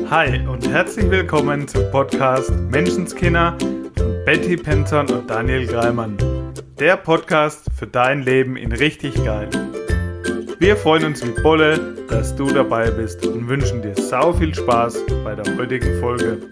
Hi und herzlich willkommen zum Podcast Menschenskinder von Betty Penton und Daniel Greimann. Der Podcast für dein Leben in richtig geil. Wir freuen uns wie Bolle, dass du dabei bist und wünschen dir sau viel Spaß bei der heutigen Folge.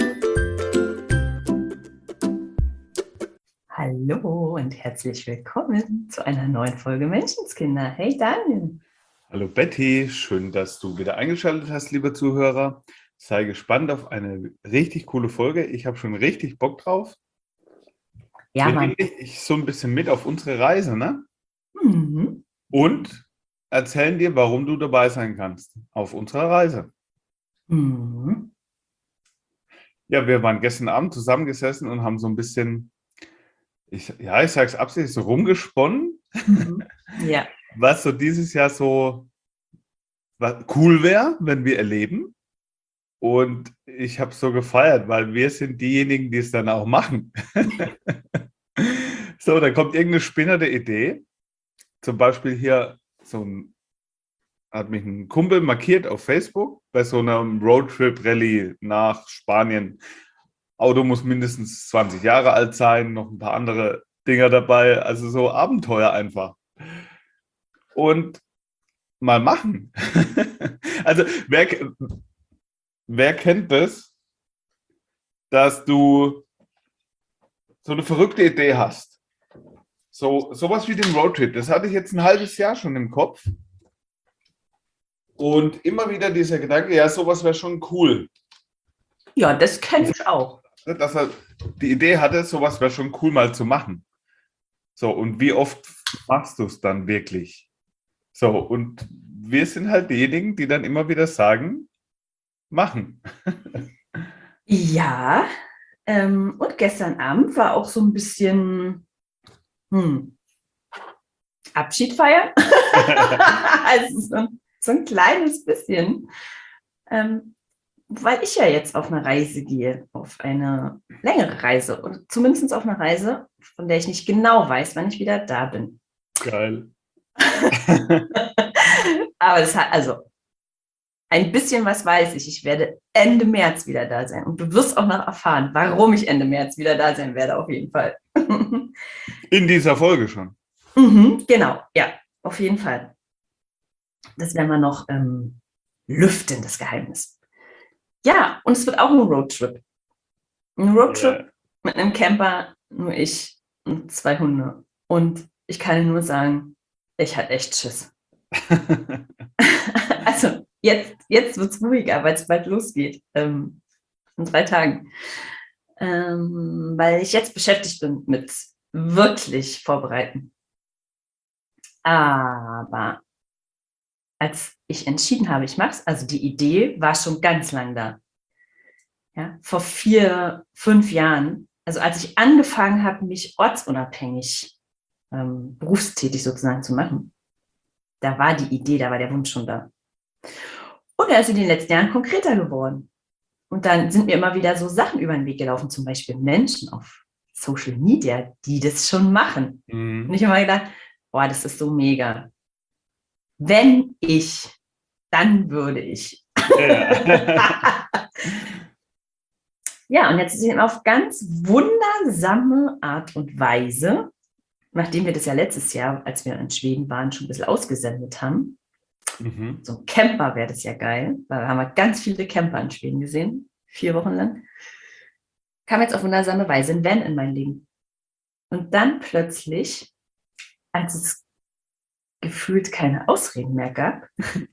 Hallo und herzlich willkommen zu einer neuen Folge Menschenskinder. Hey Daniel. Hallo Betty, schön, dass du wieder eingeschaltet hast, lieber Zuhörer. Sei gespannt auf eine richtig coole Folge. Ich habe schon richtig Bock drauf. Ja, Wir Mann. nehmen dich so ein bisschen mit auf unsere Reise, ne? Mhm. Und erzählen dir, warum du dabei sein kannst auf unserer Reise. Mhm. Ja, wir waren gestern Abend zusammengesessen und haben so ein bisschen, ich sage es absichtlich, so rumgesponnen, Mhm. Ja. was so dieses Jahr so cool wäre, wenn wir erleben. Und ich habe es so gefeiert, weil wir sind diejenigen, die es dann auch machen. So, dann kommt irgendeine spinnerte Idee. Zum Beispiel hier hat mich ein Kumpel markiert auf Facebook bei so einer Roadtrip-Rallye nach Spanien. Auto muss mindestens 20 Jahre alt sein, noch ein paar andere Dinger dabei. Also so Abenteuer einfach. Und mal machen. Also wer kennt das, dass du so eine verrückte Idee hast? Sowas wie den Roadtrip. Das hatte ich jetzt ein halbes Jahr schon im Kopf. Und immer wieder dieser Gedanke, ja, sowas wäre schon cool. Ja, das kenne ich auch. Dass er die Idee hatte, sowas wäre schon cool mal zu machen. So, und wie oft machst du es dann wirklich? So, und wir sind halt diejenigen, die dann immer wieder sagen, machen. Ja, und gestern Abend war auch so ein bisschen Abschied feiern. Also so ein kleines bisschen. Weil ich ja jetzt auf eine Reise gehe, auf eine längere Reise und zumindest auf eine Reise, von der ich nicht genau weiß, wann ich wieder da bin. Geil. Aber das hat, also ein bisschen was weiß ich. Ich werde Ende März wieder da sein. Und du wirst auch noch erfahren, warum ich Ende März wieder da sein werde, auf jeden Fall. In dieser Folge schon. Genau, ja, auf jeden Fall. Das werden wir noch lüften, das Geheimnis. Ja, und es wird auch ein Roadtrip. Ein Roadtrip mit einem Camper, nur ich und 2 Hunde. Und ich kann dir nur sagen, ich hatte echt Schiss. Also jetzt wird es ruhiger, weil es bald losgeht. In 3 Tagen. Weil ich jetzt beschäftigt bin mit wirklich Vorbereiten. Aber als ich entschieden habe, ich mache es, also die Idee war schon ganz lang da. Ja, vor 4, 5 Jahren, also als ich angefangen habe, mich ortsunabhängig berufstätig sozusagen zu machen, da war die Idee, da war der Wunsch schon da. Und er ist in den letzten Jahren konkreter geworden. Und dann sind mir immer wieder so Sachen über den Weg gelaufen, zum Beispiel Menschen auf Social Media, die das schon machen. Und ich habe immer gedacht, boah, das ist so mega. Wenn ich, dann würde ich. Ja. Ja, und jetzt ist es auf ganz wundersame Art und Weise, nachdem wir das ja letztes Jahr, als wir in Schweden waren, schon ein bisschen ausgesendet haben. So ein Camper wäre das ja geil, weil da haben wir ganz viele Camper in Schweden gesehen, 4 Wochen lang. Kam jetzt auf wundersame Weise ein Van in mein Leben. Und dann plötzlich, als es gefühlt keine Ausreden mehr gab,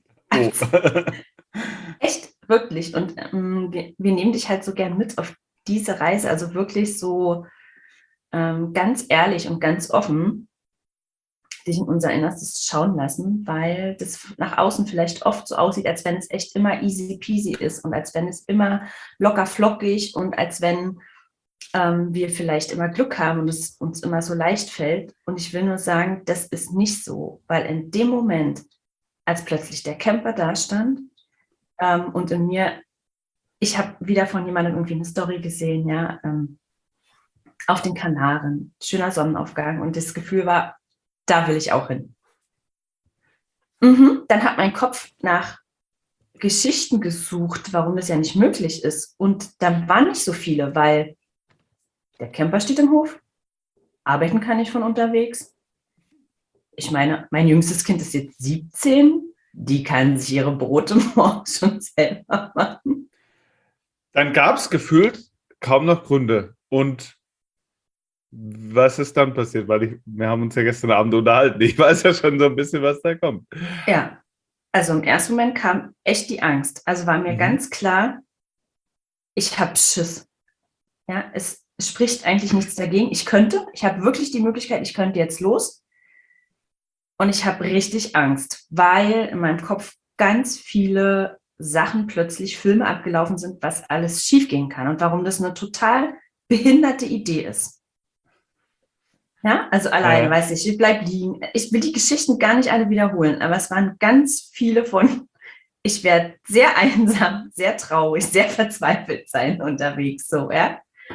echt, wirklich, und wir nehmen dich halt so gern mit auf diese Reise, also wirklich so ganz ehrlich und ganz offen dich in unser Innerstes schauen lassen, weil das nach außen vielleicht oft so aussieht, als wenn es echt immer easy peasy ist und als wenn es immer locker flockig und als wenn wir vielleicht immer Glück haben und es uns immer so leicht fällt. Und ich will nur sagen, das ist nicht so, weil in dem Moment, als plötzlich der Camper da stand und in mir, ich habe wieder von jemandem irgendwie eine Story gesehen, ja, auf den Kanaren, schöner Sonnenaufgang und das Gefühl war, da will ich auch hin. Dann hat mein Kopf nach Geschichten gesucht, warum das ja nicht möglich ist. Und da waren nicht so viele, weil der Camper steht im Hof, arbeiten kann ich von unterwegs. Ich meine, mein jüngstes Kind ist jetzt 17, die kann sich ihre Brote morgens schon selber machen. Dann gab es gefühlt kaum noch Gründe. Und was ist dann passiert? Weil wir haben uns ja gestern Abend unterhalten. Ich weiß ja schon so ein bisschen, was da kommt. Ja, also im ersten Moment kam echt die Angst. Also war mir ganz klar, ich habe Schiss. Ja, es spricht eigentlich nichts dagegen. Ich habe wirklich die Möglichkeit, ich könnte jetzt los. Und ich habe richtig Angst, weil in meinem Kopf ganz viele Sachen plötzlich Filme abgelaufen sind, was alles schiefgehen kann und warum das eine total behinderte Idee ist. Ja, also allein, weiß ich bleib liegen. Ich will die Geschichten gar nicht alle wiederholen, aber es waren ganz viele von, ich werde sehr einsam, sehr traurig, sehr verzweifelt sein unterwegs, so, ja.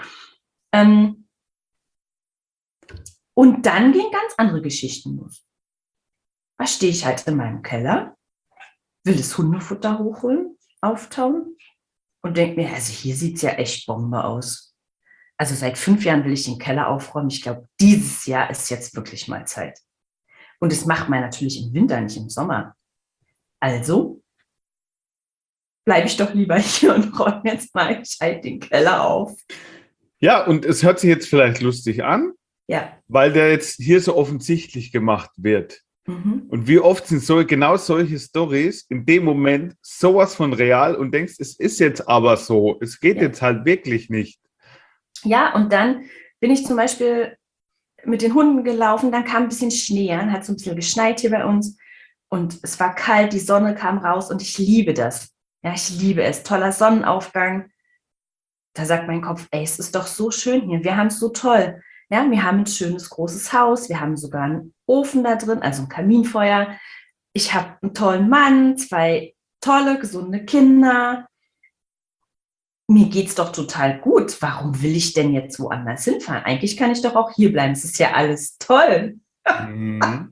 Und dann gehen ganz andere Geschichten los. Da stehe ich halt in meinem Keller, will das Hundefutter hochholen, auftauen und denke mir, also hier sieht es ja echt Bombe aus. Also seit 5 Jahren will ich den Keller aufräumen. Ich glaube, dieses Jahr ist jetzt wirklich mal Zeit. Und das macht man natürlich im Winter, nicht im Sommer. Also bleibe ich doch lieber hier und räume jetzt mal gescheit den Keller auf. Ja, und es hört sich jetzt vielleicht lustig an, ja, weil der jetzt hier so offensichtlich gemacht wird. Und wie oft sind genau solche Storys in dem Moment sowas von real und denkst, es ist jetzt aber so, es geht jetzt halt wirklich nicht. Ja, und dann bin ich zum Beispiel mit den Hunden gelaufen, dann kam ein bisschen Schnee an, hat so ein bisschen geschneit hier bei uns und es war kalt, die Sonne kam raus und ich liebe das. Ja, ich liebe es. Toller Sonnenaufgang. Da sagt mein Kopf, ey, es ist doch so schön hier, wir haben es so toll. Ja, wir haben ein schönes großes Haus, wir haben sogar einen Ofen da drin, also ein Kaminfeuer. Ich habe einen tollen Mann, 2 tolle, gesunde Kinder. Mir geht's doch total gut. Warum will ich denn jetzt woanders hinfahren? Eigentlich kann ich doch auch hier bleiben. Es ist ja alles toll. Mhm.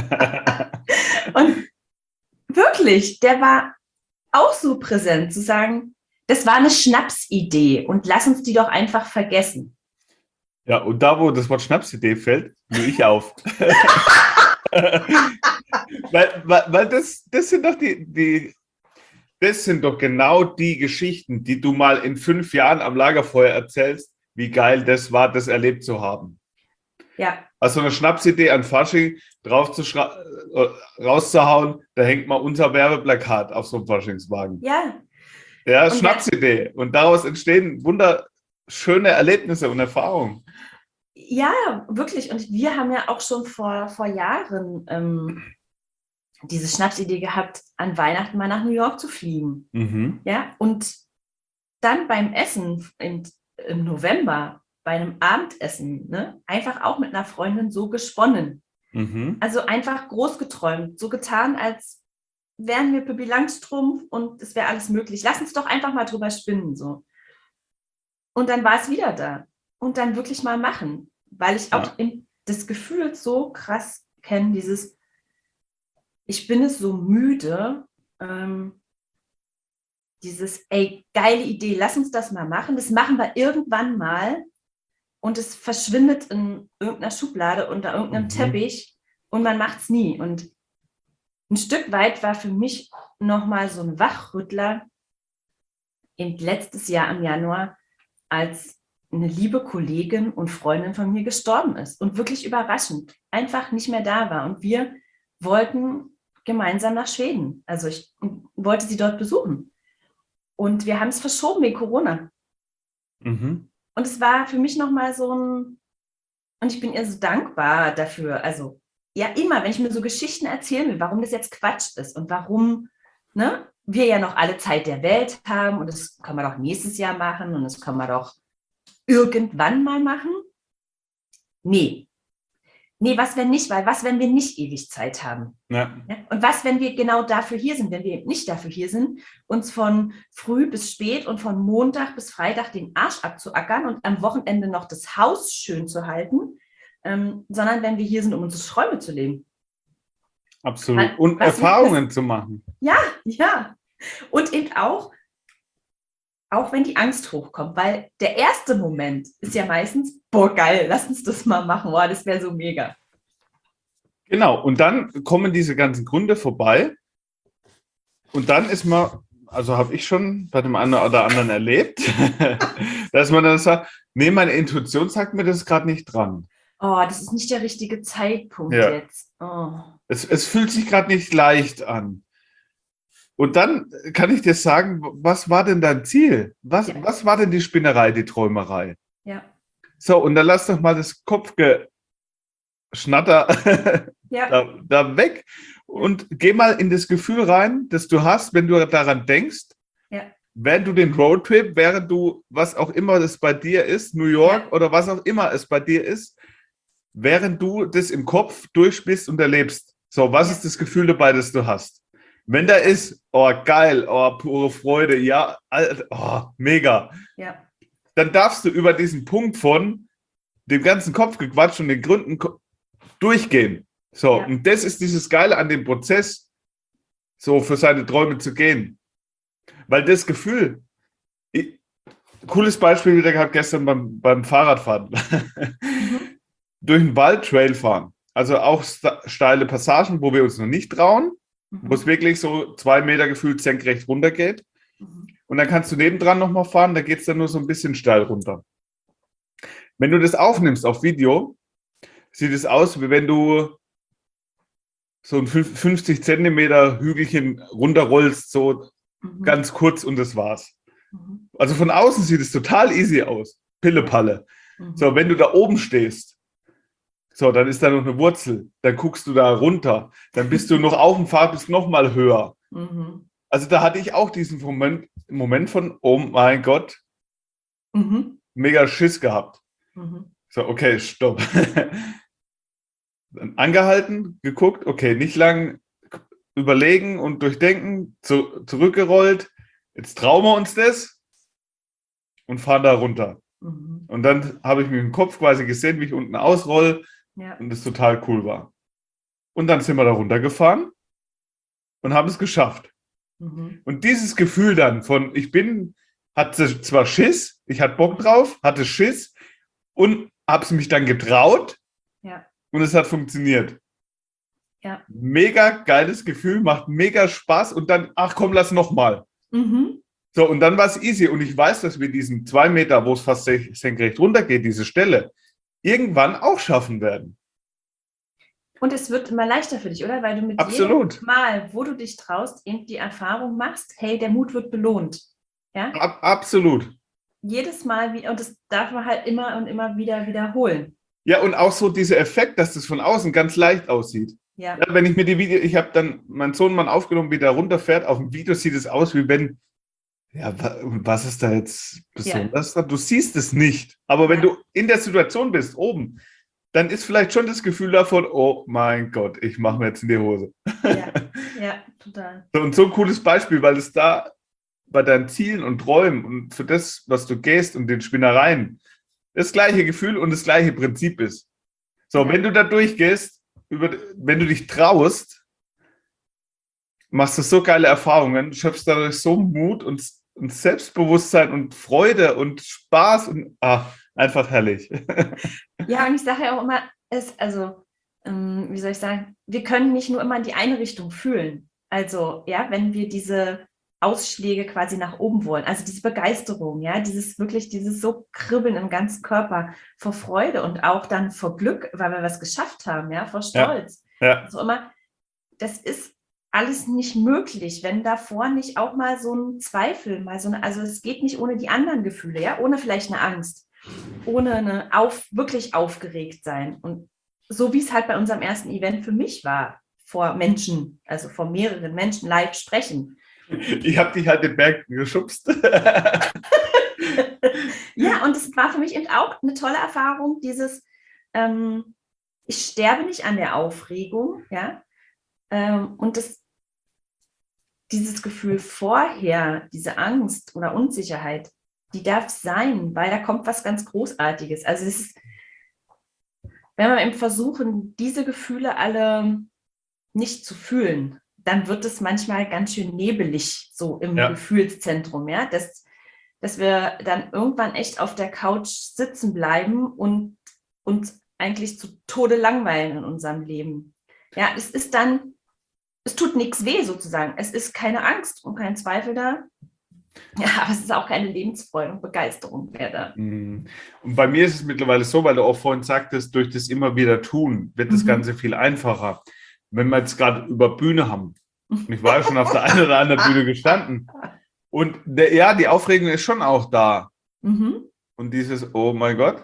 Und wirklich, der war auch so präsent, zu sagen, das war eine Schnapsidee und lass uns die doch einfach vergessen. Ja, und da, wo das Wort Schnapsidee fällt, nur ich auf. weil das sind doch das sind doch genau die Geschichten, die du mal in 5 Jahren am Lagerfeuer erzählst, wie geil das war, das erlebt zu haben. Ja. Also eine Schnapsidee an Fasching rauszuhauen, da hängt mal unser Werbeplakat auf so einem Faschingswagen. Ja. Ja, Schnapsidee. Und daraus entstehen wunderschöne Erlebnisse und Erfahrungen. Ja, wirklich. Und wir haben ja auch schon vor Jahren diese Schnapsidee gehabt, an Weihnachten mal nach New York zu fliegen. Mhm. Ja, und dann beim Essen im November, bei einem Abendessen, ne, einfach auch mit einer Freundin so gesponnen. Mhm. Also einfach groß geträumt, so getan, als wären wir Pippi Langstrumpf und es wäre alles möglich. Lass uns doch einfach mal drüber spinnen. So. Und dann war es wieder da. Und dann wirklich mal machen. Weil ich auch das Gefühl so krass kenne, ich bin es so müde, dieses, ey, geile Idee, lass uns das mal machen. Das machen wir irgendwann mal und es verschwindet in irgendeiner Schublade unter irgendeinem Teppich und man macht es nie. Und ein Stück weit war für mich nochmal so ein Wachrüttler letztes Jahr im Januar, als eine liebe Kollegin und Freundin von mir gestorben ist und wirklich überraschend einfach nicht mehr da war. Und wir wollten gemeinsam nach Schweden. Also ich wollte sie dort besuchen. Und wir haben es verschoben wegen Corona. Mhm. Und es war für mich nochmal so und ich bin ihr so dankbar dafür. Also ja, immer, wenn ich mir so Geschichten erzählen will, warum das jetzt Quatsch ist und warum wir ja noch alle Zeit der Welt haben und das können wir doch nächstes Jahr machen und das können wir doch irgendwann mal machen. Nee, was wenn nicht, weil was, wenn wir nicht ewig Zeit haben? Ja. Ja? Und was, wenn wir genau dafür hier sind, wenn wir eben nicht dafür hier sind, uns von früh bis spät und von Montag bis Freitag den Arsch abzuackern und am Wochenende noch das Haus schön zu halten, sondern wenn wir hier sind, um unsere Träume zu leben. Absolut. Und Erfahrungen zu machen. Ja. Und eben auch wenn die Angst hochkommt, weil der erste Moment ist ja meistens, boah, geil, lass uns das mal machen, boah, das wäre so mega. Genau, und dann kommen diese ganzen Gründe vorbei und dann ist man, also habe ich schon bei dem einen oder anderen erlebt, dass man dann sagt, nee, meine Intuition sagt mir, das ist gerade nicht dran. Oh, das ist nicht der richtige Zeitpunkt Ja, jetzt. Oh. es fühlt sich gerade nicht leicht an. Und dann kann ich dir sagen, was war denn dein Ziel? Ja, Was war denn die Spinnerei, die Träumerei? ja, So, und dann lass doch mal das Kopfgeschnatter ja, da weg ja, und geh mal in das Gefühl rein, das du hast, wenn du daran denkst, ja, während du den Roadtrip, während du, was auch immer das bei dir ist, New ja, York oder was auch immer es bei dir ist, während du das im Kopf durchspielst und erlebst. So, was ja, ist das Gefühl dabei, das du hast? Wenn da ist, oh geil, oh pure Freude, ja, oh, mega, ja, dann darfst du über diesen Punkt von dem ganzen Kopfgequatsch und den Gründen durchgehen. So, ja, und das ist dieses Geile an dem Prozess, so für seine Träume zu gehen. Weil das Gefühl, cooles Beispiel wieder gehabt gestern beim Fahrradfahren. mhm, Durch den Wald Trail fahren. Also auch steile Passagen, wo wir uns noch nicht trauen, wo es mhm, wirklich so 2 Meter gefühlt senkrecht runter geht. mhm, Und dann kannst du nebendran nochmal fahren, da geht es dann nur so ein bisschen steil runter. Wenn du das aufnimmst auf Video, sieht es aus, wie wenn du so ein 50 Zentimeter Hügelchen runterrollst, so mhm, ganz kurz und das war's. mhm, Also von außen sieht es total easy aus. ja, Pille-Palle. So, mhm, wenn du da oben stehst, so, dann ist da noch eine Wurzel. Dann guckst du da runter. Dann bist du noch auf dem Pfad, bist noch mal höher. mhm, Also da hatte ich auch diesen Moment von, oh mein Gott, mhm, mega Schiss gehabt. mhm, So, okay, stopp. Dann angehalten, geguckt, okay, nicht lang überlegen und durchdenken, zurückgerollt. Jetzt trauen wir uns das und fahren da runter. mhm, Und dann habe ich mit dem Kopf quasi gesehen, wie ich unten ausroll ja, und es total cool war. Und dann sind wir da runtergefahren und haben es geschafft. mhm, Und dieses Gefühl dann von, hatte zwar Schiss, ich hatte Bock mhm, drauf, hatte Schiss und habe es mich dann getraut ja, und es hat funktioniert. ja, Mega geiles Gefühl, macht mega Spaß und dann, ach komm, lass nochmal. mhm. So, und dann war es easy und ich weiß, dass wir diesen 2 Meter, wo es fast senkrecht runtergeht, diese Stelle, irgendwann auch schaffen werden. Und es wird immer leichter für dich, oder? Weil du mit jedem Absolut. Mal, wo du dich traust, eben die Erfahrung machst, hey, der Mut wird belohnt. Ja? Absolut. Jedes Mal, und das darf man halt immer und immer wieder wiederholen. Ja, und auch so dieser Effekt, dass das von außen ganz leicht aussieht. Ja, Ja, wenn ich mir die Video, ich habe dann meinen Sohn mal aufgenommen, wie der runterfährt. Auf dem Video sieht es aus, wie wenn, ja, was ist da jetzt ja, besonders? Du siehst es nicht. Aber wenn ja, du in der Situation bist, oben, dann ist vielleicht schon das Gefühl davon, oh mein Gott, ich mache mir jetzt in die Hose. ja, ja, total. Und so ein cooles Beispiel, weil es da bei deinen Zielen und Träumen und für das, was du gehst und den Spinnereien, das gleiche Gefühl und das gleiche Prinzip ist. So, Ja, wenn du da durchgehst, wenn du dich traust, machst du so geile Erfahrungen, schöpfst dadurch so Mut und Selbstbewusstsein und Freude und Spaß und einfach herrlich. ja, und ich sage ja auch immer, wie soll ich sagen, wir können nicht nur immer in die eine Richtung fühlen. Also, ja, wenn wir diese Ausschläge quasi nach oben wollen, also diese Begeisterung, ja, dieses so Kribbeln im ganzen Körper vor Freude und auch dann vor Glück, weil wir was geschafft haben, ja, vor Ja, Stolz. ja, Also immer, das ist alles nicht möglich, wenn davor nicht auch mal so ein Zweifel, also es geht nicht ohne die anderen Gefühle, ja, ohne vielleicht eine Angst, ohne wirklich aufgeregt sein. Und so wie es halt bei unserem ersten Event für mich war, vor Menschen, also vor mehreren Menschen live sprechen. ich habe dich halt den Berg geschubst. Ja, und es war für mich eben auch eine tolle Erfahrung, ich sterbe nicht an der Aufregung, ja, und dieses Gefühl vorher, diese Angst oder Unsicherheit, die darf sein, weil da kommt was ganz Großartiges. Also es ist, wenn wir eben versuchen, diese Gefühle alle nicht zu fühlen, dann wird es manchmal ganz schön nebelig, so im Gefühlszentrum, ja, dass wir dann irgendwann echt auf der Couch sitzen bleiben und uns eigentlich zu Tode langweilen in unserem Leben. Ja, es tut nichts weh sozusagen. Es ist keine Angst und kein Zweifel da. Ja, aber es ist auch keine Lebensfreude und Begeisterung mehr da. Und bei mir ist es mittlerweile so, weil du auch vorhin sagtest, durch das immer wieder tun, wird das Ganze viel einfacher. Wenn wir jetzt gerade über Bühne haben, und ich war ja schon auf der einen oder anderen Bühne gestanden, und die Aufregung ist schon auch da. Und dieses, oh mein Gott.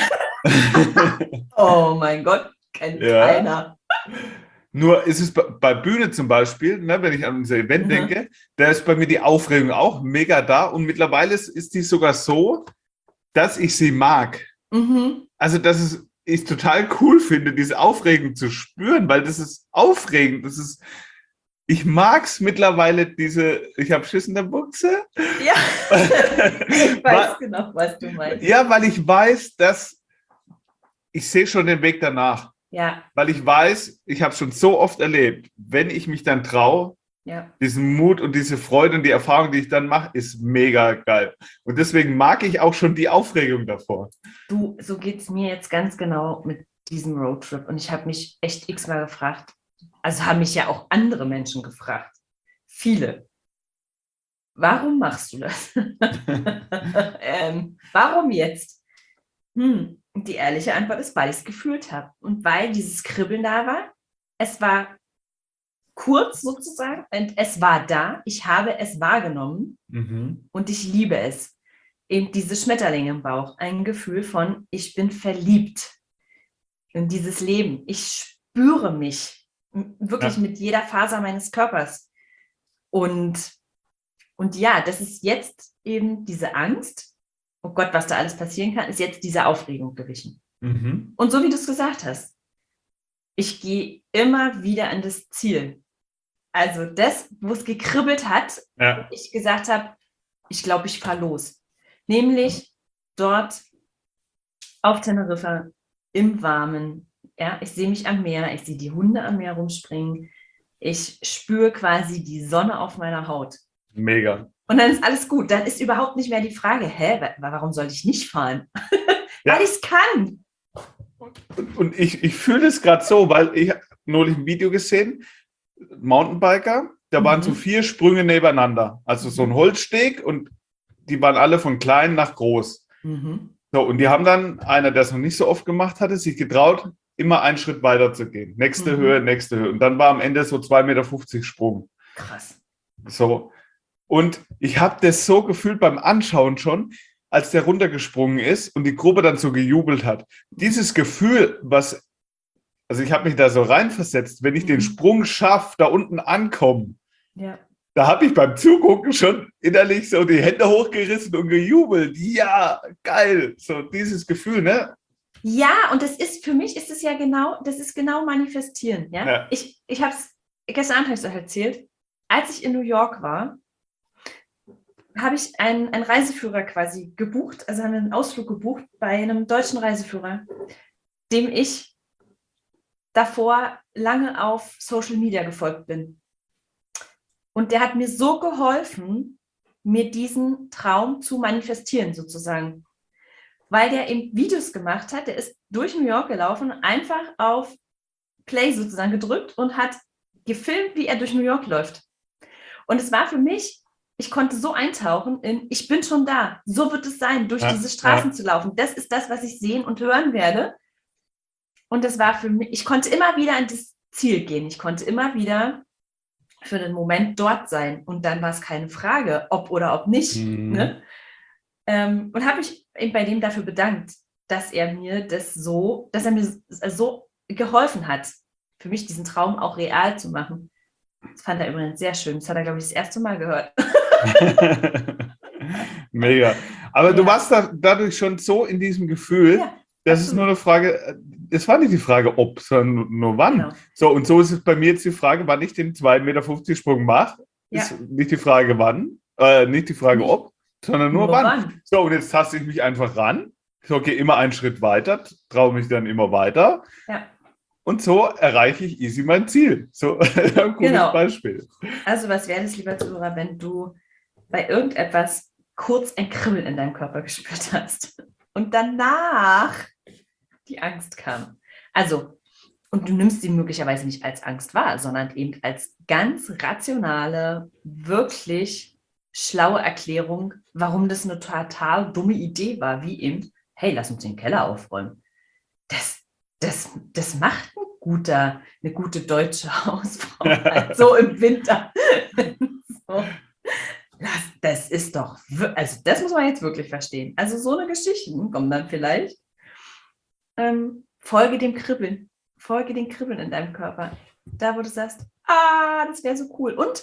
Oh mein Gott, kennt keiner. Nur ist es bei Bühne zum Beispiel, ne, wenn ich an unser Event denke, da ist bei mir die Aufregung auch mega da. Und mittlerweile ist die sogar so, dass ich sie mag. Also, dass ich total cool finde, diese Aufregung zu spüren, weil das ist aufregend. Ich mag es mittlerweile, ich habe Schiss in der Buchse. Ja, ich weiß genau, was du meinst. Ja, weil ich weiß, dass ich sehe schon den Weg danach. Ja. Weil ich weiß, ich habe schon so oft erlebt, wenn ich mich dann traue, diesen Mut und diese Freude und die Erfahrung, die ich dann mache, ist mega geil. Und deswegen mag ich auch schon die Aufregung davor. Du, so geht es mir jetzt ganz genau mit diesem Roadtrip. Und ich habe mich echt x-mal gefragt, also haben mich ja auch andere Menschen gefragt, viele. Warum machst du das? Warum jetzt? Und die ehrliche Antwort ist, weil ich es gefühlt habe und weil dieses Kribbeln da war. Es war kurz sozusagen und es war da. Ich habe es wahrgenommen und ich liebe es. Eben diese Schmetterlinge im Bauch, ein Gefühl von, ich bin verliebt in dieses Leben. Ich spüre mich wirklich mit jeder Faser meines Körpers. Und ja, das ist jetzt eben diese Angst, oh Gott, was da alles passieren kann, ist jetzt diese Aufregung gewichen. Und so wie du es gesagt hast, ich gehe immer wieder an das Ziel. Also das, wo es gekribbelt hat, ich gesagt habe, ich glaube, ich fahre los. Nämlich dort auf Teneriffa im Warmen. Ja, ich sehe mich am Meer, ich sehe die Hunde am Meer rumspringen. Ich spüre quasi die Sonne auf meiner Haut. Mega. Und dann ist alles gut. Dann ist überhaupt nicht mehr die Frage, warum sollte ich nicht fahren? Weil ich es kann. Und ich fühle das gerade so, weil ich habe neulich ein Video gesehen, Mountainbiker, da waren so 4 Sprünge nebeneinander. Also so ein Holzsteg und die waren alle von klein nach groß. So, und die haben dann, einer, der es noch nicht so oft gemacht hatte, sich getraut, immer einen Schritt weiter zu gehen. Nächste Höhe, nächste Höhe. Und dann war am Ende so 2,50 Meter Sprung. Krass. So. Und ich habe das so gefühlt beim Anschauen schon, als der runtergesprungen ist und die Gruppe dann so gejubelt hat. Dieses Gefühl, also ich habe mich da so reinversetzt, wenn ich den Sprung schaffe, da unten ankomme, da habe ich beim Zugucken schon innerlich so die Hände hochgerissen und gejubelt. Ja, geil. So dieses Gefühl, ne? Ja, und das ist, für mich ist es ja genau, das ist genau manifestieren. Ja? Ich habe es gestern Abend erzählt, als ich in New York war, habe ich einen Reiseführer quasi gebucht, also einen Ausflug gebucht bei einem deutschen Reiseführer, dem ich davor lange auf Social Media gefolgt bin. Und der hat mir so geholfen, mir diesen Traum zu manifestieren sozusagen. Weil der eben Videos gemacht hat, der ist durch New York gelaufen, einfach auf Play sozusagen gedrückt und hat gefilmt, wie er durch New York läuft. Und es war für mich, ich konnte so eintauchen in, ich bin schon da, so wird es sein, durch diese Straßen zu laufen. Das ist das, was ich sehen und hören werde. Und das war für mich, ich konnte immer wieder an das Ziel gehen. Ich konnte immer wieder für den Moment dort sein. Und dann war es keine Frage, ob oder ob nicht. Ne? Und habe mich bei dem dafür bedankt, dass er mir so geholfen hat, für mich diesen Traum auch real zu machen. Das fand er übrigens sehr schön. Das hat er, glaube ich, das erste Mal gehört. Mega. Aber du warst dadurch schon so in diesem Gefühl, das ist nur eine Frage, es war nicht die Frage, ob, sondern nur wann. Genau. So, und so ist es bei mir jetzt die Frage, wann ich den 2,50 Meter Sprung mache. Ist nicht die Frage, wann, nicht die Frage, ob, sondern nur wann. So, und jetzt taste ich mich einfach ran. So, okay, immer einen Schritt weiter, traue mich dann immer weiter. Ja. Und so erreiche ich easy mein Ziel. So ein gutes Beispiel. Also was wäre das, lieber Zuhörer, wenn du bei irgendetwas kurz ein Kribbeln in deinem Körper gespürt hast und danach die Angst kam? Also, und du nimmst sie möglicherweise nicht als Angst wahr, sondern eben als ganz rationale, wirklich schlaue Erklärung, warum das eine total dumme Idee war, wie eben, hey, lass uns den Keller aufräumen. Das macht eine gute deutsche Hausfrau halt so im Winter. So. Das ist doch, also das muss man jetzt wirklich verstehen. Also so eine Geschichte kommt dann vielleicht. Folge dem Kribbeln. Folge den Kribbeln in deinem Körper. Da, wo du sagst, das wäre so cool. Und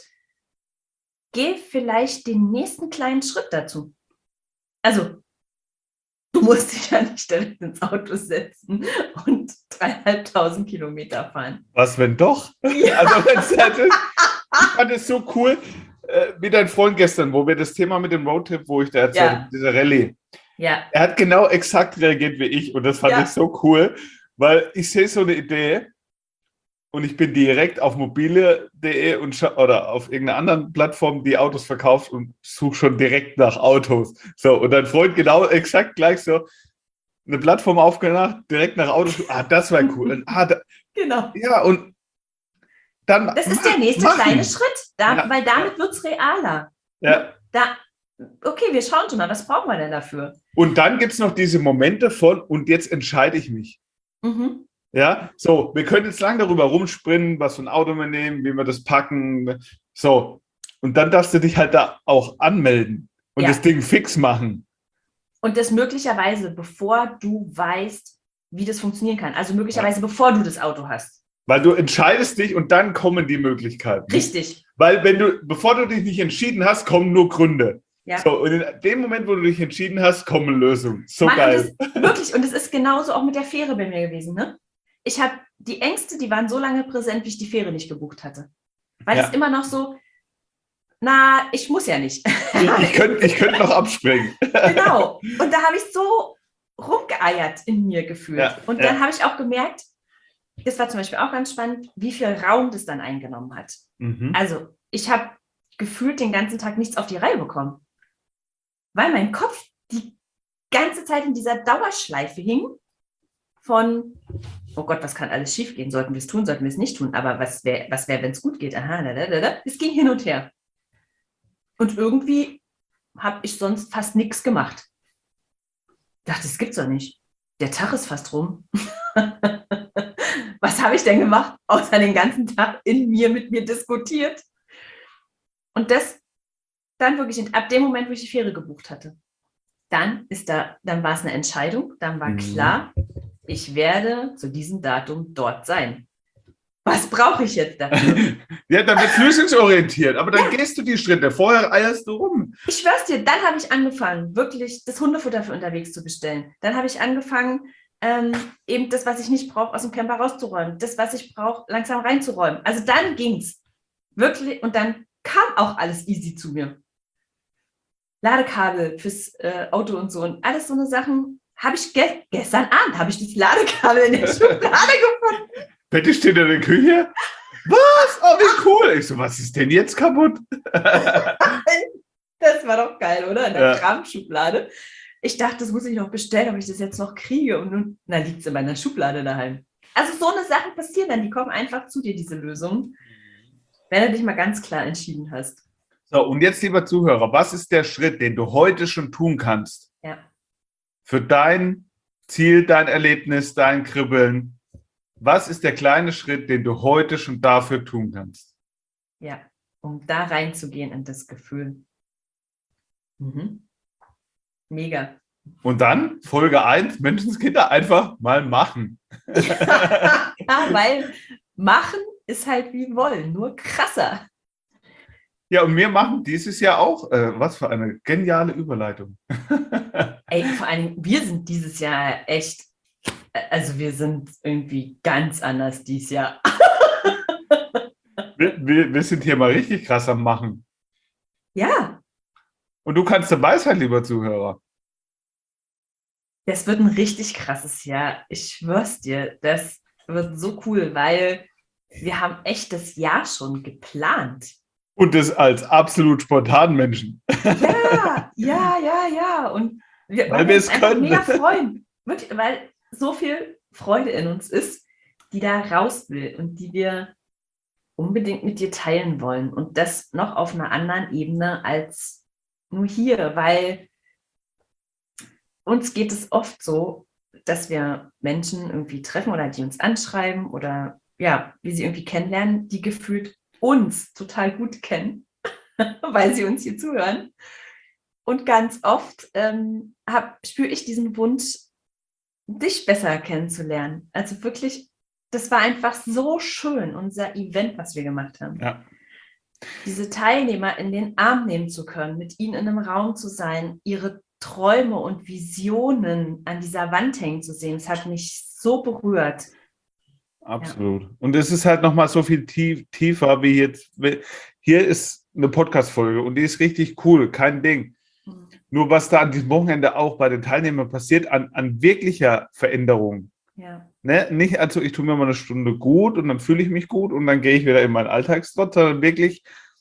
geh vielleicht den nächsten kleinen Schritt dazu. Also, du musst dich ja nicht direkt ins Auto setzen und 3.500 Kilometer fahren. Was, wenn doch? Ja. Also, ich fand es so cool, wie dein Freund gestern, wo wir das Thema mit dem Roadtrip, wo ich da erzählt habe, diese Rallye. Ja. Er hat genau exakt reagiert wie ich und das fand ich so cool, weil ich sehe so eine Idee und ich bin direkt auf mobile.de oder auf irgendeiner anderen Plattform, die Autos verkauft und suche schon direkt nach Autos. So, und dein Freund genau exakt gleich so eine Plattform aufgemacht, direkt nach Autos. Das war cool. Und, genau. Ja, und dann. Das ist der nächste kleine Schritt, weil damit wird es realer. Ja. Okay, wir schauen schon mal, was brauchen wir denn dafür? Und dann gibt es noch diese Momente von, und jetzt entscheide ich mich. Mhm. Ja, so, wir können jetzt lang darüber rumspringen, was für ein Auto wir nehmen, wie wir das packen. So, und dann darfst du dich halt da auch anmelden und das Ding fix machen. Und das möglicherweise, bevor du weißt, wie das funktionieren kann. Also möglicherweise, bevor du das Auto hast. Weil du entscheidest dich und dann kommen die Möglichkeiten. Richtig. Weil bevor du dich nicht entschieden hast, kommen nur Gründe. Ja. So, und in dem Moment, wo du dich entschieden hast, kommen Lösungen. So geil. Wirklich, und es ist genauso auch mit der Fähre bei mir gewesen, ne? Ich habe die Ängste, die waren so lange präsent, wie ich die Fähre nicht gebucht hatte. Weil es immer noch so, ich muss ja nicht. Ich könnte noch abspringen. Genau. Und da habe ich so rumgeeiert in mir gefühlt. Ja, und dann habe ich auch gemerkt, das war zum Beispiel auch ganz spannend, wie viel Raum das dann eingenommen hat. Mhm. Also ich habe gefühlt den ganzen Tag nichts auf die Reihe bekommen, weil mein Kopf die ganze Zeit in dieser Dauerschleife hing von, oh Gott, was kann alles schief gehen? Sollten wir es tun, sollten wir es nicht tun? Aber was wäre, wenn es gut geht? Es ging hin und her. Und irgendwie habe ich sonst fast nichts gemacht. Ich dachte, das gibt's doch nicht. Der Tag ist fast rum. Was habe ich denn gemacht, außer den ganzen Tag mit mir diskutiert? Und das dann wirklich, ab dem Moment, wo ich die Fähre gebucht hatte, dann war es eine Entscheidung, dann war klar, ich werde zu diesem Datum dort sein. Was brauche ich jetzt dafür? Ja, dann wird es lösungsorientiert, aber dann gehst du die Schritte, vorher eierst du rum. Ich schwör's dir, dann habe ich angefangen, wirklich das Hundefutter für unterwegs zu bestellen. Dann habe ich angefangen, eben das, was ich nicht brauche, aus dem Camper rauszuräumen. Das, was ich brauche, langsam reinzuräumen. Also dann ging's. Wirklich, und dann kam auch alles easy zu mir. Ladekabel fürs Auto und so und alles so eine Sachen. Habe ich gestern Abend habe ich das Ladekabel in der Schublade gefunden. Bitte steht in der Küche? Was? Oh, wie cool. Ich so, was ist denn jetzt kaputt? Das war doch geil, oder? In der Kramschublade. Ich dachte, das muss ich noch bestellen, ob ich das jetzt noch kriege. Und nun liegt es in meiner Schublade daheim. Also so eine Sache passiert dann, die kommen einfach zu dir, diese Lösungen, wenn du dich mal ganz klar entschieden hast. So, und jetzt, lieber Zuhörer, was ist der Schritt, den du heute schon tun kannst? Ja. Für dein Ziel, dein Erlebnis, dein Kribbeln. Was ist der kleine Schritt, den du heute schon dafür tun kannst? Ja, um da reinzugehen in das Gefühl. Mhm. Mega. Und dann, Folge 1, Menschenskinder, einfach mal machen. Ja, weil machen ist halt wie wollen, nur krasser. Ja, und wir machen dieses Jahr auch, was für eine geniale Überleitung. Ey, vor allem, wir sind dieses Jahr echt, also wir sind irgendwie ganz anders dieses Jahr. Wir sind hier mal richtig krass am Machen. Ja. Und du kannst dabei sein, lieber Zuhörer. Das wird ein richtig krasses Jahr. Ich schwör's dir, das wird so cool, weil wir haben echt das Jahr schon geplant. Und das als absolut spontanen Menschen. Ja. Und Weil weil wir wir uns es einfach können. mega freuen. Wirklich, weil so viel Freude in uns ist, die da raus will und die wir unbedingt mit dir teilen wollen. Und das noch auf einer anderen Ebene als nur hier, weil uns geht es oft so, dass wir Menschen irgendwie treffen oder die uns anschreiben oder ja, wir sie irgendwie kennenlernen, die gefühlt uns total gut kennen, weil sie uns hier zuhören. Und ganz oft spüre ich diesen Wunsch, dich besser kennenzulernen. Also wirklich, das war einfach so schön, unser Event, was wir gemacht haben. Ja, Diese Teilnehmer in den Arm nehmen zu können, mit ihnen in einem Raum zu sein, ihre Träume und Visionen an dieser Wand hängen zu sehen, das hat mich so berührt. absolut. Und es ist halt nochmal so viel tiefer wie jetzt. Hier ist eine Podcast-Folge und die ist richtig cool, kein Ding. Nur was da an diesem Wochenende auch bei den Teilnehmern passiert, an wirklicher Veränderung. Ja. Ne? Nicht, also ich tue mir mal eine Stunde gut und dann fühle ich mich gut und dann gehe ich wieder in meinen Alltagstrott, sondern wirklich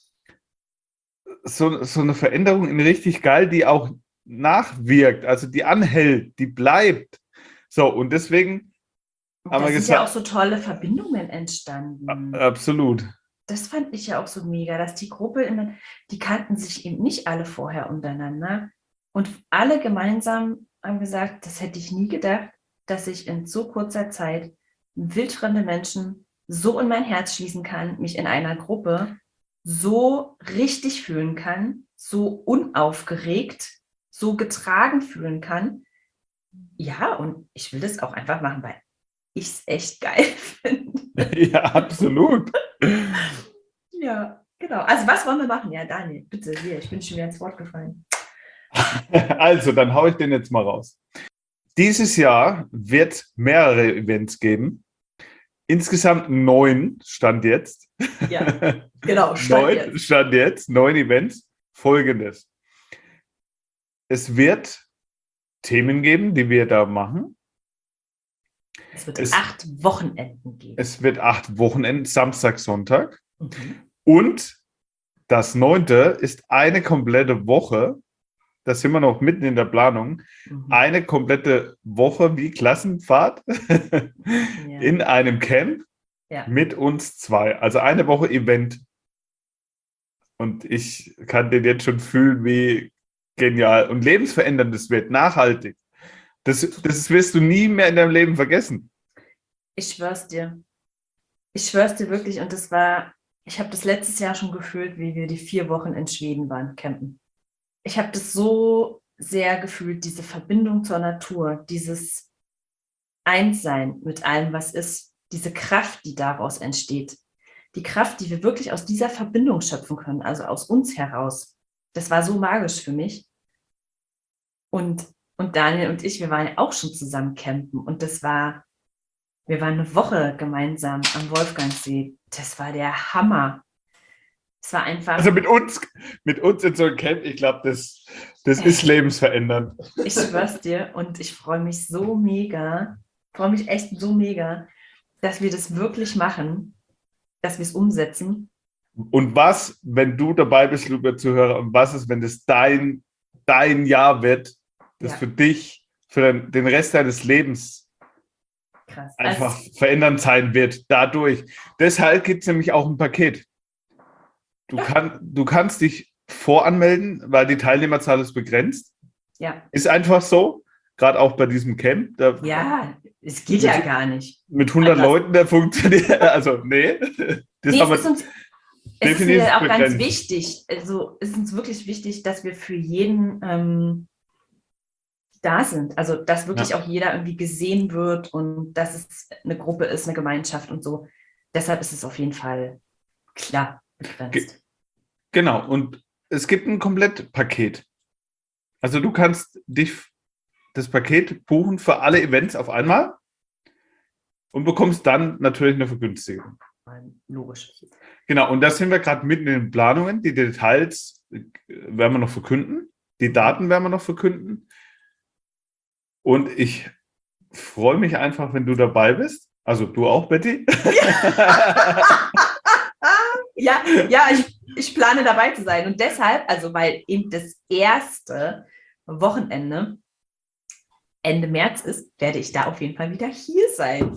so eine Veränderung in richtig geil, die auch nachwirkt, also die anhält, die bleibt. So, und deswegen haben Da wir sind ja auch gesagt, so tolle Verbindungen entstanden. absolut. Das fand ich ja auch so mega, dass die Gruppe immer, die kannten sich eben nicht alle vorher untereinander. Und alle gemeinsam haben gesagt, das hätte ich nie gedacht, dass ich in so kurzer Zeit wildfremde Menschen so in mein Herz schließen kann, mich in einer Gruppe so richtig fühlen kann, so unaufgeregt, so getragen fühlen kann. Ja, und ich will das auch einfach machen, weil ich es echt geil finde. Ja, absolut. Ja, genau. Also was wollen wir machen? Ja, Daniel, bitte, hier, ich bin schon wieder ins Wort gefallen. Also, dann haue ich den jetzt mal raus. Dieses Jahr wird es mehrere Events geben. Insgesamt 9 Stand jetzt. Ja, genau, Stand Stand jetzt, 9 Events. Folgendes. Es wird Themen geben, die wir da machen. Es wird 8 Wochenenden geben. Es wird 8 Wochenenden, Samstag, Sonntag. Mhm. Und das 9. ist eine komplette Woche. Da sind wir noch mitten in der Planung. Eine komplette Woche wie Klassenfahrt in einem Camp mit uns 2. Also eine Woche Event. Und ich kann den jetzt schon fühlen, wie genial und lebensverändernd das wird, nachhaltig. Das wirst du nie mehr in deinem Leben vergessen. Ich schwör's dir. Ich schwör's dir wirklich. Und ich habe das letztes Jahr schon gefühlt, wie wir die 4 Wochen in Schweden waren, campen. Ich habe das so sehr gefühlt, diese Verbindung zur Natur, dieses Einssein mit allem, was ist, diese Kraft, die daraus entsteht. Die Kraft, die wir wirklich aus dieser Verbindung schöpfen können, also aus uns heraus. Das war so magisch für mich. Und Daniel und ich, wir waren ja auch schon zusammen campen. Und wir waren eine Woche gemeinsam am Wolfgangsee. Das war der Hammer. Es war einfach. Also mit uns in so einem Camp, ich glaube, das ist lebensverändernd. Ich schwör's dir und ich freue mich so mega, freue mich echt so mega, dass wir das wirklich machen, dass wir es umsetzen. Und was, wenn du dabei bist, lieber Zuhörer, und was ist, wenn das dein Jahr wird, das für dich, für den Rest deines Lebens krass. einfach verändernd sein wird, dadurch. Deshalb gibt es nämlich auch ein Paket. Du kannst dich voranmelden, weil die Teilnehmerzahl ist begrenzt. Ja. Ist einfach so, gerade auch bei diesem Camp. Es geht ja gar nicht. Mit 100 Leuten, der funktioniert, also nee. Es ist mir auch ganz wichtig, also es ist uns wirklich wichtig, dass wir für jeden da sind. Also dass wirklich auch jeder irgendwie gesehen wird und dass es eine Gruppe ist, eine Gemeinschaft und so. Deshalb ist es auf jeden Fall klar begrenzt. Genau, und es gibt ein Komplettpaket. Also du kannst das Paket buchen für alle Events auf einmal und bekommst dann natürlich eine Vergünstigung. Logisch. Genau, und da sind wir gerade mitten in den Planungen. Die Details werden wir noch verkünden. Die Daten werden wir noch verkünden. Und ich freue mich einfach, wenn du dabei bist. Also du auch, Betty? Ja, ich plane dabei zu sein. Und deshalb, also weil eben das erste Wochenende Ende März ist, werde ich da auf jeden Fall wieder hier sein.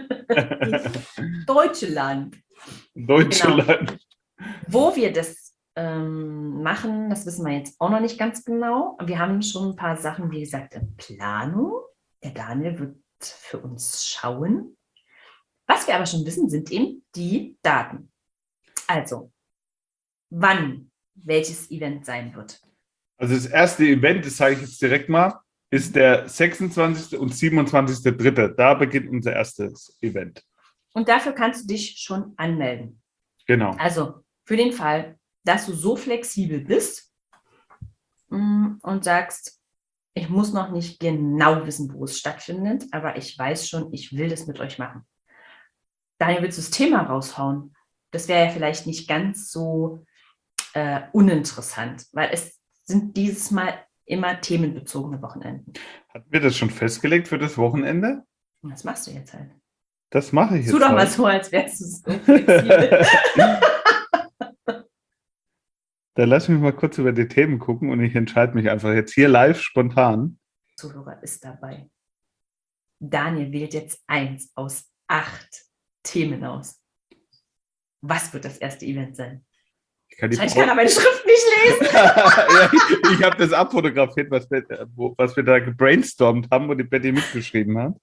Deutschland. Deutschland. Genau. Wo wir das machen, das wissen wir jetzt auch noch nicht ganz genau. Wir haben schon ein paar Sachen, wie gesagt, in Planung. Der Daniel wird für uns schauen. Was wir aber schon wissen, sind eben die Daten. Also, wann welches Event sein wird. Also das erste Event, das sage ich jetzt direkt mal, ist der 26. und 27.3. Da beginnt unser erstes Event. Und dafür kannst du dich schon anmelden. Genau. Also für den Fall, dass du so flexibel bist und sagst, ich muss noch nicht genau wissen, wo es stattfindet, aber ich weiß schon, ich will das mit euch machen. Daniel, willst du das Thema raushauen? Das wäre ja vielleicht nicht ganz so uninteressant, weil es sind dieses Mal immer themenbezogene Wochenenden. Hatten wir das schon festgelegt für das Wochenende? Und das machst du jetzt halt. Das mache ich jetzt. Tu doch mal halt. so, als wärst du so flexibel. Dann lass mich mal kurz über die Themen gucken und ich entscheide mich einfach jetzt hier live spontan. Zuhörer ist dabei. Daniel wählt jetzt 1 aus 8 Themen aus. Was wird das erste Event sein? Ich kann Ich kann aber meine Schrift nicht lesen. Ja, ich habe das abfotografiert, was wir da gebrainstormt haben und die Betty mitgeschrieben hat.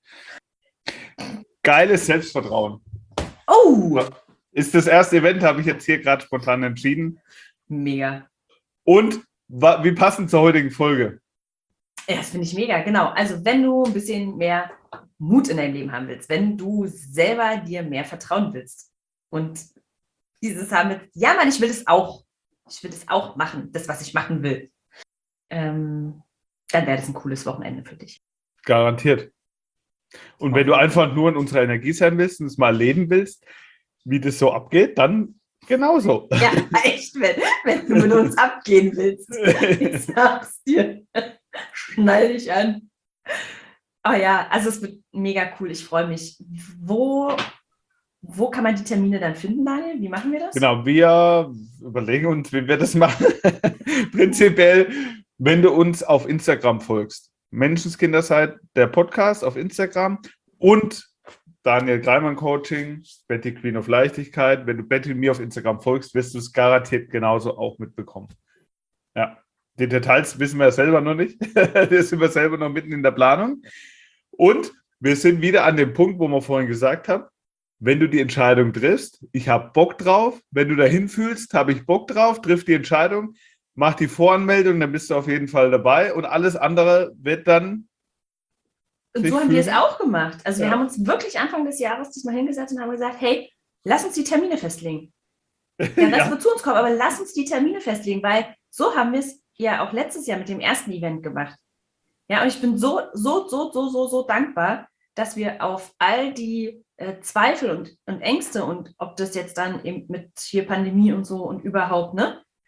Geiles Selbstvertrauen. Oh! Ist das erste Event, habe ich jetzt hier gerade spontan entschieden. Mega. Und wie passend zur heutigen Folge. Ja, das finde ich mega, genau. Also wenn du ein bisschen mehr Mut in deinem Leben haben willst, wenn du selber dir mehr vertrauen willst und dieses haben mit, ja Mann, ich will das auch machen, das, was ich machen will, dann wäre das ein cooles Wochenende für dich. Garantiert. Und wenn du einfach nur in unserer Energie sein willst und es mal erleben willst, wie das so abgeht, dann genauso. Ja, echt, wenn du mit uns abgehen willst. Ich sag's dir. Schnall dich an. Oh ja, also es wird mega cool. Ich freue mich. Wo kann man die Termine dann finden, Daniel? Wie machen wir das? Genau, wir überlegen uns, wie wir das machen. Prinzipiell, wenn du uns auf Instagram folgst. Menschenskinderzeit, der Podcast auf Instagram und Daniel Greimann Coaching, Betty Queen of Leichtigkeit. Wenn du Betty und mir auf Instagram folgst, wirst du es garantiert genauso auch mitbekommen. Ja, die Details wissen wir ja selber noch nicht. Da sind wir selber noch mitten in der Planung. Und wir sind wieder an dem Punkt, wo wir vorhin gesagt haben, wenn du die Entscheidung triffst, ich habe Bock drauf, wenn du dahin fühlst, habe ich Bock drauf, triff die Entscheidung, mach die Voranmeldung, dann bist du auf jeden Fall dabei und alles andere wird dann. Und so haben wir es auch gemacht. Also Ja. wir haben uns wirklich Anfang des Jahres diesmal hingesetzt und haben gesagt, hey, lass uns die Termine festlegen. Ja, das wird zu uns kommen, aber lass uns die Termine festlegen, weil so haben wir es ja auch letztes Jahr mit dem ersten Event gemacht. Ja, und ich bin so dankbar, dass wir auf all die Zweifel und Ängste und ob das jetzt dann eben mit hier Pandemie und so und überhaupt,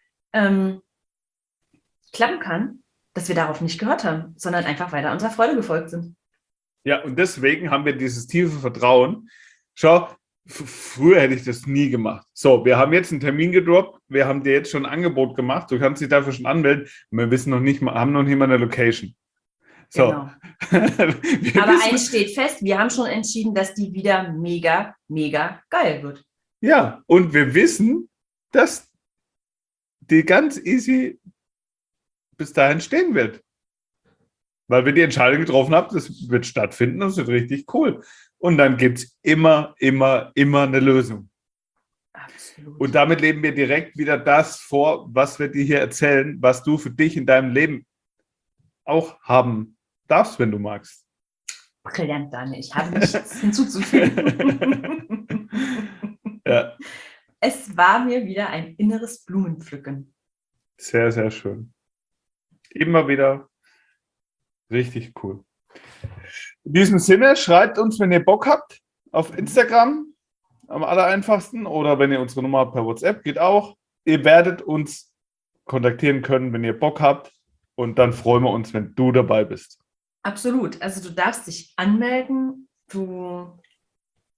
klappen kann, dass wir darauf nicht gehört haben, sondern einfach weiter unserer Freude gefolgt sind. Ja, und deswegen haben wir dieses tiefe Vertrauen. Schau, früher hätte ich das nie gemacht. So, wir haben jetzt einen Termin gedroppt, wir haben dir jetzt schon ein Angebot gemacht, du kannst dich dafür schon anmelden, und wir wissen noch nicht mal, haben noch nicht mal eine Location. So. Genau. Aber eins steht fest, wir haben schon entschieden, dass die wieder mega, mega geil wird. Ja, und wir wissen, dass die ganz easy bis dahin stehen wird. Weil wir die Entscheidung getroffen haben, das wird stattfinden und es wird richtig cool. Und dann gibt es immer eine Lösung. Absolut. Und damit leben wir direkt wieder das vor, was wir dir hier erzählen, was du für dich in deinem Leben auch haben darfst, wenn du magst. Brillant, Daniel. Ich habe nichts hinzuzufügen. Ja. Es war mir wieder ein inneres Blumenpflücken. Sehr, sehr schön. Immer wieder richtig cool. In diesem Sinne, schreibt uns, wenn ihr Bock habt, auf Instagram am allereinfachsten oder wenn ihr unsere Nummer habt per WhatsApp, geht auch. Ihr werdet uns kontaktieren können, wenn ihr Bock habt und dann freuen wir uns, wenn du dabei bist. Absolut. Also du darfst dich anmelden. Du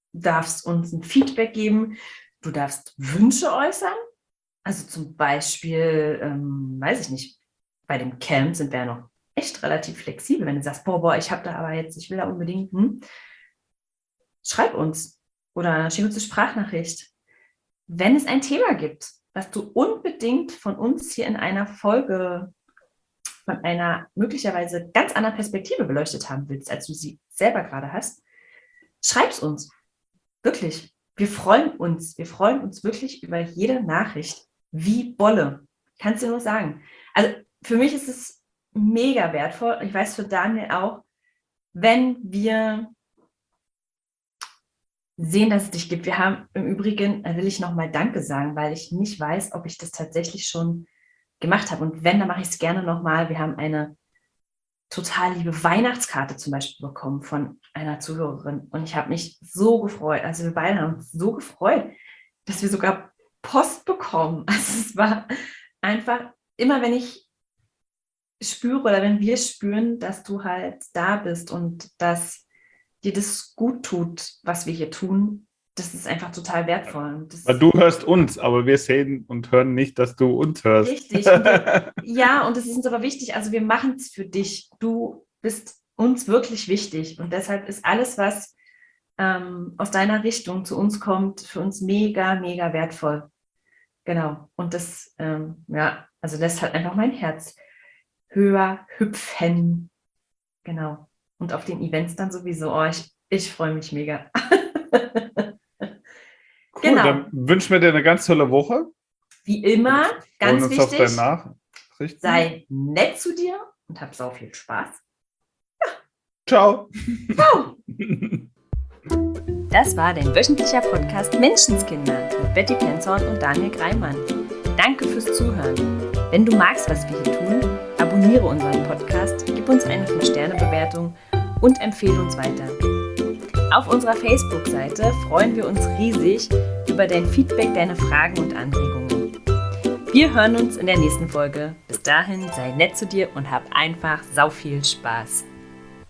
darfst uns ein Feedback geben, du darfst Wünsche äußern. Also zum Beispiel, weiß ich nicht, bei dem Camp sind wir ja noch echt relativ flexibel. Wenn du sagst, boah, ich habe da aber jetzt, ich will da unbedingt, schreib uns oder schick uns eine Sprachnachricht. Wenn es ein Thema gibt, was du unbedingt von uns hier in einer Folge von einer möglicherweise ganz anderen Perspektive beleuchtet haben willst, als du sie selber gerade hast, schreib's uns. Wirklich. Wir freuen uns. Wir freuen uns wirklich über jede Nachricht. Wie Bolle. Kannst du nur sagen. Also für mich ist es mega wertvoll. Ich weiß für Daniel auch, wenn wir sehen, dass es dich gibt. Wir haben im Übrigen, will ich nochmal Danke sagen, weil ich nicht weiß, ob ich das tatsächlich schon gemacht habe. Und wenn, dann mache ich es gerne nochmal. Wir haben eine total liebe Weihnachtskarte zum Beispiel bekommen von einer Zuhörerin. Und ich habe mich so gefreut. Also wir beide haben uns so gefreut, dass wir sogar Post bekommen. Also es war einfach, immer wenn ich spüre oder wenn wir spüren, dass du halt da bist und dass dir das gut tut, was wir hier tun, das ist einfach total wertvoll. Weil du hörst uns, aber wir sehen und hören nicht, dass du uns hörst. Richtig. Und und es ist uns aber wichtig, also wir machen es für dich. Du bist uns wirklich wichtig. Und deshalb ist alles, was aus deiner Richtung zu uns kommt, für uns mega, mega wertvoll. Genau. Und das, also lässt halt einfach mein Herz höher hüpfen. Genau. Und auf den Events dann sowieso. Oh, ich freue mich mega. Cool, genau. Dann wünschen wir dir eine ganz tolle Woche. Wie immer, ganz uns wichtig, auf deine Nachrichten. sei nett zu dir und hab sau viel Spaß. Ciao. Ciao. Das war dein wöchentlicher Podcast Menschenskinder mit Betty Penzorn und Daniel Greimann. Danke fürs Zuhören. Wenn du magst, was wir hier tun, abonniere unseren Podcast, gib uns eine 5-Sterne-Bewertung und empfehle uns weiter. Auf unserer Facebook-Seite freuen wir uns riesig über dein Feedback, deine Fragen und Anregungen. Wir hören uns in der nächsten Folge. Bis dahin, sei nett zu dir und hab einfach sau viel Spaß.